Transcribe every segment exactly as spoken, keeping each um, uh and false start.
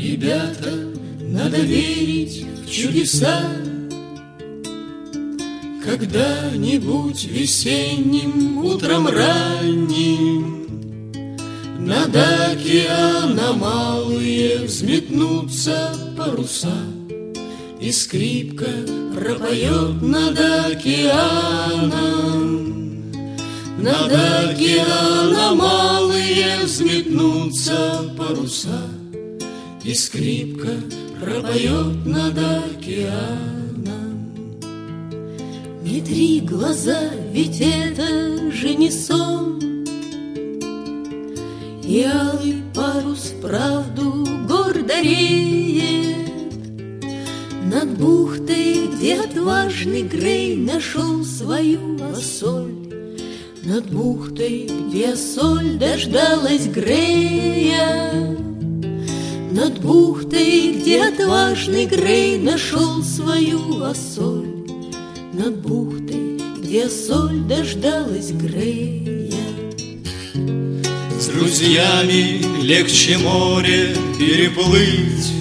Ребята, надо верить в чудеса. Когда-нибудь весенним утром ранним над океаном малые взметнутся паруса, и скрипка пропоет над океаном. Над океаном малые взметнутся паруса, и скрипка пропоет над океаном. Не три глаза, ведь это же не сон, и алый парус правду гордо реет над бухтой, где отважный Грей нашел свою осоль. Над бухтой, где соль дождалась Грея, над бухтой, где отважный Грей нашел свою осоль. Над бухтой, где соль дождалась Грея. С друзьями легче море переплыть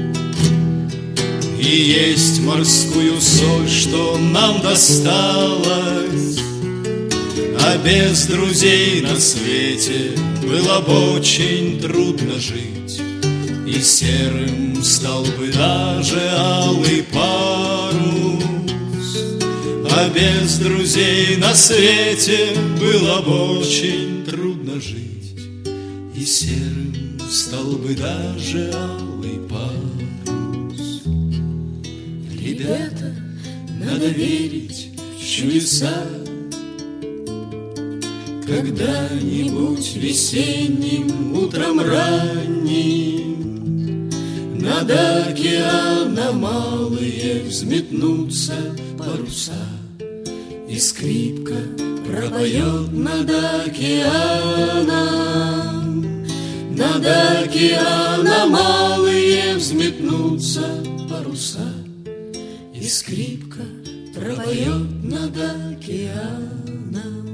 и есть морскую соль, что нам досталось. А без друзей на свете было бы очень трудно жить, и серым стал бы даже алый парус. А без друзей на свете было бы очень трудно жить, и серым стал бы даже алый парус. Ребята, надо верить в чудеса. Когда-нибудь весенним утром ранним над океаном малые взметнутся паруса, и скрипка пропоет над океаном. Над океаном малые взметнутся паруса, и скрипка пропоет над океаном.